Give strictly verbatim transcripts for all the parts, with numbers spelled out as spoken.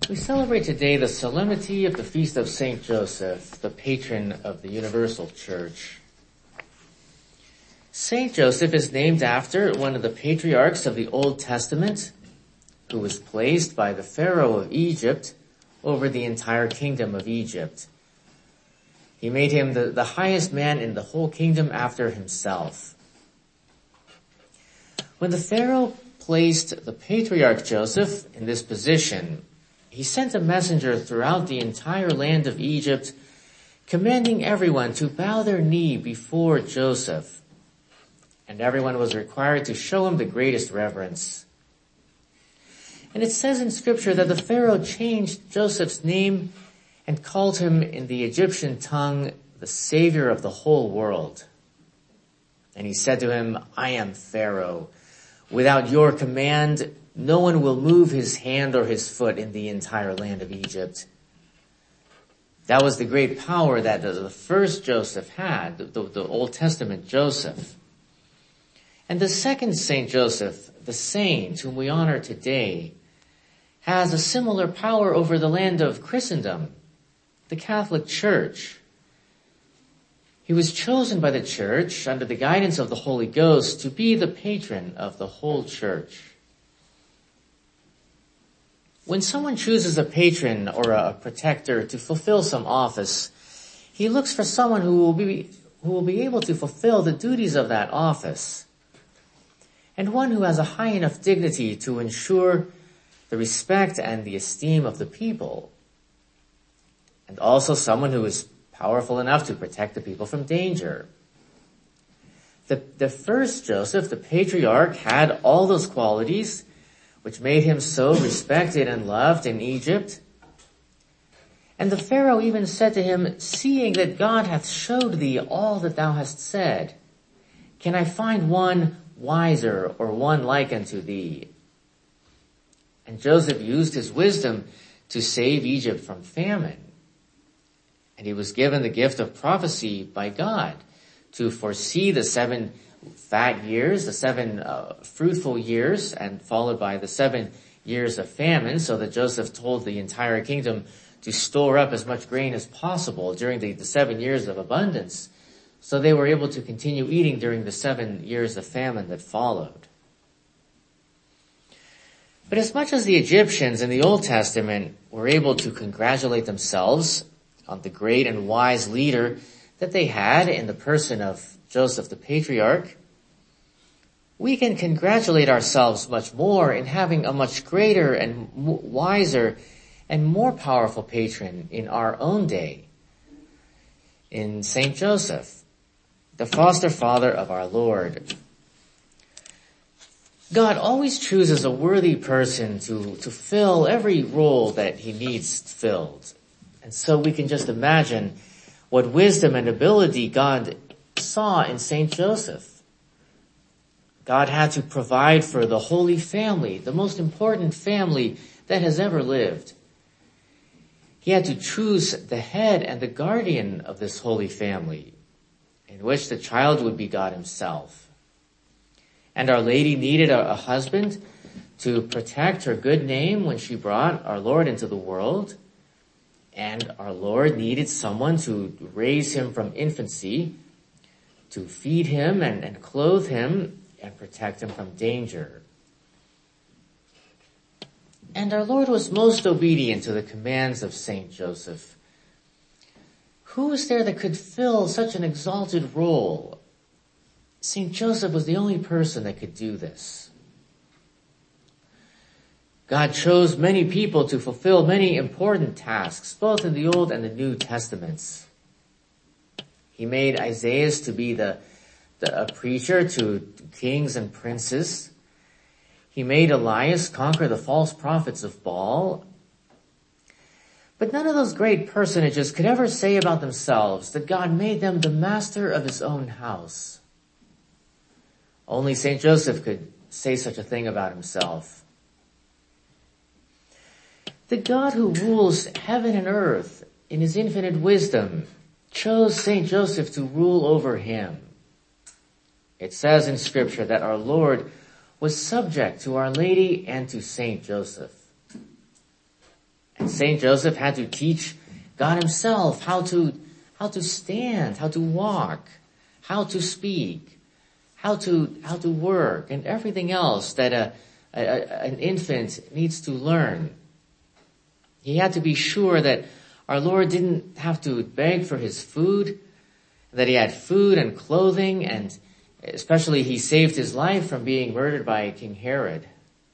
We celebrate today the solemnity of the feast of Saint Joseph, the patron of the Universal Church. Saint Joseph is named after one of the patriarchs of the Old Testament, who was placed by the Pharaoh of Egypt over the entire kingdom of Egypt. He made him the, the highest man in the whole kingdom after himself. When the Pharaoh placed the patriarch Joseph in this position, he sent a messenger throughout the entire land of Egypt, commanding everyone to bow their knee before Joseph. And everyone was required to show him the greatest reverence. And it says in scripture that the Pharaoh changed Joseph's name and called him in the Egyptian tongue the Savior of the whole world. And he said to him, "I am Pharaoh. Without your command, no one will move his hand or his foot in the entire land of Egypt." That was the great power that the first Joseph had, the, the Old Testament Joseph. And the second Saint Joseph, the saint whom we honor today, has a similar power over the land of Christendom, the Catholic Church. He was chosen by the Church under the guidance of the Holy Ghost to be the patron of the whole Church. When someone chooses a patron or a protector to fulfill some office, he looks for someone who will be, who will be able to fulfill the duties of that office, and one who has a high enough dignity to ensure the respect and the esteem of the people, and also someone who is powerful enough to protect the people from danger. The, the first Joseph, the patriarch, had all those qualities which made him so respected and loved in Egypt. And the Pharaoh even said to him, "Seeing that God hath showed thee all that thou hast said, can I find one wiser or one like unto thee?" And Joseph used his wisdom to save Egypt from famine. And he was given the gift of prophecy by God to foresee the seven fat years, the seven uh, fruitful years, and followed by the seven years of famine, so that Joseph told the entire kingdom to store up as much grain as possible during the, the seven years of abundance, so they were able to continue eating during the seven years of famine that followed. But as much as the Egyptians in the Old Testament were able to congratulate themselves on the great and wise leader that they had in the person of Joseph the patriarch, we can congratulate ourselves much more in having a much greater and wiser and more powerful patron in our own day, in Saint Joseph, the foster father of our Lord. God always chooses a worthy person to, to fill every role that he needs filled. And so we can just imagine what wisdom and ability God saw in Saint Joseph. God had to provide for the Holy Family, the most important family that has ever lived. He had to choose the head and the guardian of this Holy Family, in which the child would be God himself. And Our Lady needed a, a husband to protect her good name when she brought our Lord into the world. And our Lord needed someone to raise him from infancy, to feed him and, and clothe him and protect him from danger. And our Lord was most obedient to the commands of Saint Joseph. Who was there that could fill such an exalted role? Saint Joseph was the only person that could do this. God chose many people to fulfill many important tasks, both in the Old and the New Testaments. He made Isaiah to be the, the a preacher to kings and princes. He made Elias conquer the false prophets of Baal. But none of those great personages could ever say about themselves that God made them the master of his own house. Only Saint Joseph could say such a thing about himself. The God who rules heaven and earth in his infinite wisdom chose Saint Joseph to rule over him. It says in scripture that our Lord was subject to Our Lady and to Saint Joseph. Saint Joseph had to teach God himself how to, how to stand, how to walk, how to speak, how to, how to work, and everything else that a, a, an infant needs to learn. He had to be sure that our Lord didn't have to beg for his food, that he had food and clothing, and especially he saved his life from being murdered by King Herod.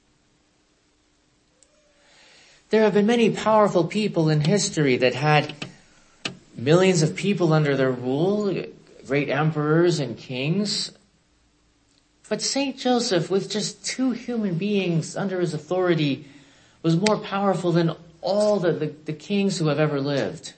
There have been many powerful people in history that had millions of people under their rule, great emperors and kings. But Saint Joseph, with just two human beings under his authority, was more powerful than all the, the, the kings who have ever lived.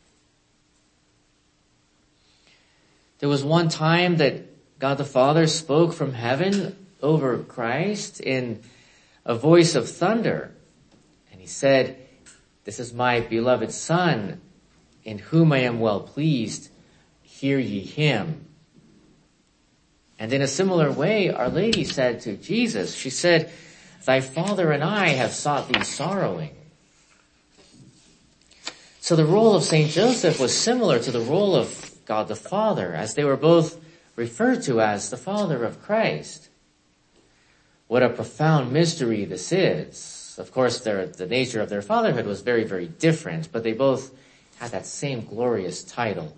There was one time that God the Father spoke from heaven over Christ in a voice of thunder. And he said, "This is my beloved Son, in whom I am well pleased. Hear ye him." And in a similar way, Our Lady said to Jesus, she said, "Thy Father and I have sought thee sorrowing." So the role of Saint Joseph was similar to the role of God the Father, as they were both referred to as the Father of Christ. What a profound mystery this is. Of course, their, the nature of their fatherhood was very, very different, but they both had that same glorious title.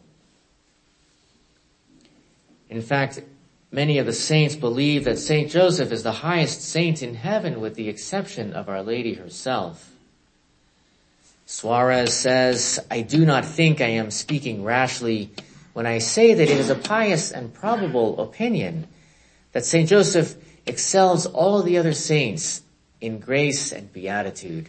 In fact, many of the saints believe that Saint Joseph is the highest saint in heaven, with the exception of Our Lady herself. Suarez says, "I do not think I am speaking rashly when I say that it is a pious and probable opinion that Saint Joseph excels all the other saints in grace and beatitude."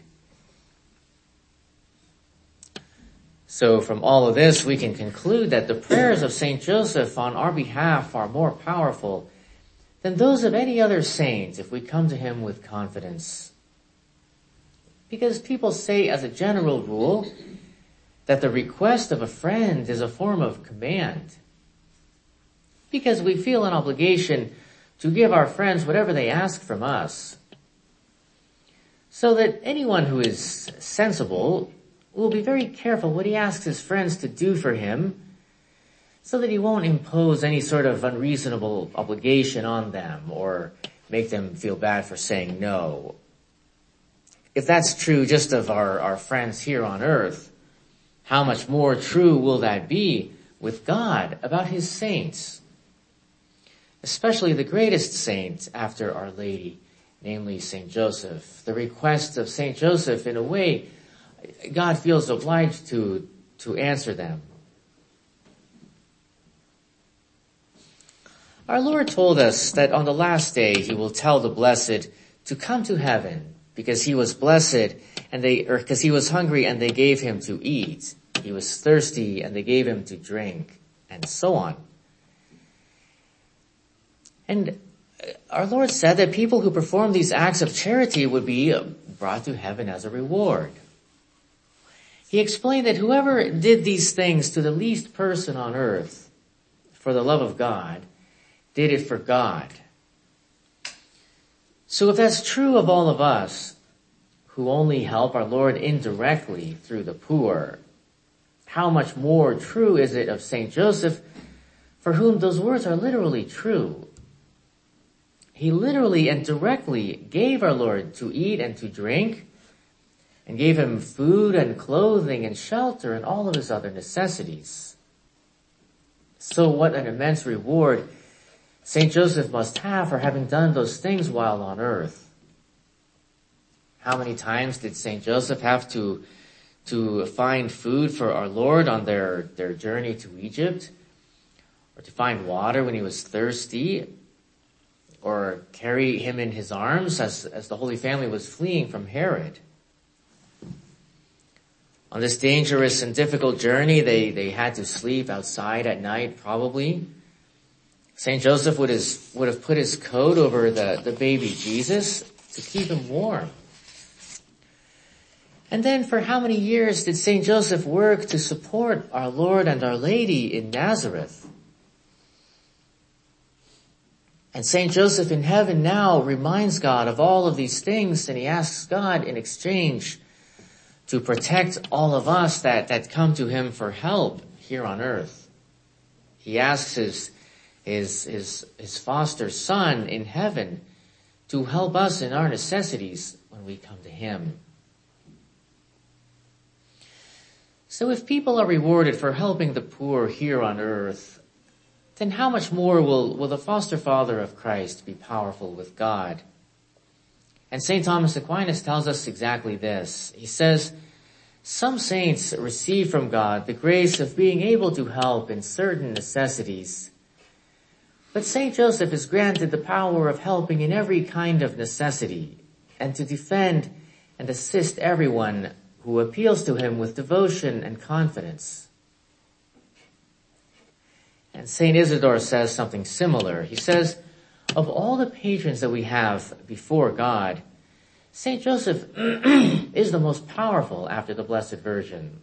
So from all of this, we can conclude that the prayers of Saint Joseph on our behalf are more powerful than those of any other saint if we come to him with confidence. Because people say, as a general rule, that the request of a friend is a form of command. Because we feel an obligation to give our friends whatever they ask from us. So that anyone who is sensible will be very careful what he asks his friends to do for him, so that he won't impose any sort of unreasonable obligation on them or make them feel bad for saying no. If that's true just of our, our friends here on earth, how much more true will that be with God about his saints? Especially the greatest saint after Our Lady, namely Saint Joseph. The requests of Saint Joseph, in a way, God feels obliged to, to answer them. Our Lord told us that on the last day he will tell the blessed to come to heaven, because he was blessed and they, or because he was hungry and they gave him to eat. He was thirsty and they gave him to drink, and so on. And our Lord said that people who perform these acts of charity would be brought to heaven as a reward. He explained that whoever did these things to the least person on earth for the love of God did it for God. So if that's true of all of us who only help our Lord indirectly through the poor, how much more true is it of Saint Joseph, for whom those words are literally true? He literally and directly gave our Lord to eat and to drink, and gave him food and clothing and shelter and all of his other necessities. So what an immense reward Saint Joseph must have for having done those things while on earth. How many times did Saint Joseph have to, to find food for our Lord on their, their journey to Egypt? Or to find water when he was thirsty? Or carry him in his arms as, as the Holy Family was fleeing from Herod? On this dangerous and difficult journey, they, they had to sleep outside at night, probably. Saint Joseph would, his, would have put his coat over the, the baby Jesus to keep him warm. And then for how many years did Saint Joseph work to support our Lord and Our Lady in Nazareth? And Saint Joseph in heaven now reminds God of all of these things, and he asks God in exchange to protect all of us that, that come to him for help here on earth. He asks his, his, his, his foster son in heaven to help us in our necessities when we come to him. So if people are rewarded for helping the poor here on earth, then how much more will, will the foster father of Christ be powerful with God? And Saint Thomas Aquinas tells us exactly this. He says, some saints receive from God the grace of being able to help in certain necessities. But Saint Joseph is granted the power of helping in every kind of necessity and to defend and assist everyone who appeals to him with devotion and confidence. And Saint Isidore says something similar. He says, of all the patrons that we have before God, Saint Joseph is the most powerful after the Blessed Virgin.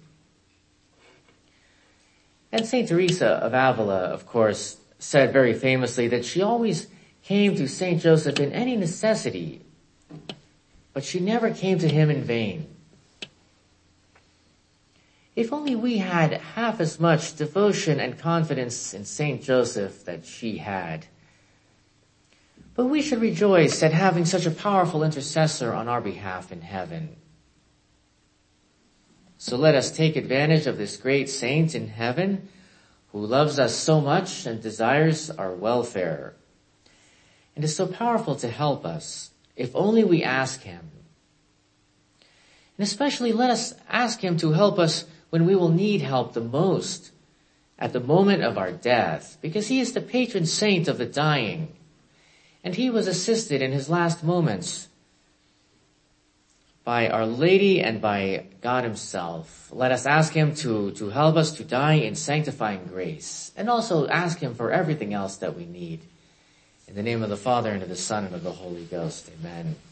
And Saint Teresa of Avila, of course, said very famously that she always came to Saint Joseph in any necessity, but she never came to him in vain. If only we had half as much devotion and confidence in Saint Joseph that she had. But we should rejoice at having such a powerful intercessor on our behalf in heaven. So let us take advantage of this great saint in heaven who loves us so much and desires our welfare, and is so powerful to help us if only we ask him. And especially let us ask him to help us when we will need help the most, at the moment of our death, because he is the patron saint of the dying, and he was assisted in his last moments by Our Lady and by God himself. Let us ask him to, to help us to die in sanctifying grace, and also ask him for everything else that we need. In the name of the Father, and of the Son, and of the Holy Ghost. Amen.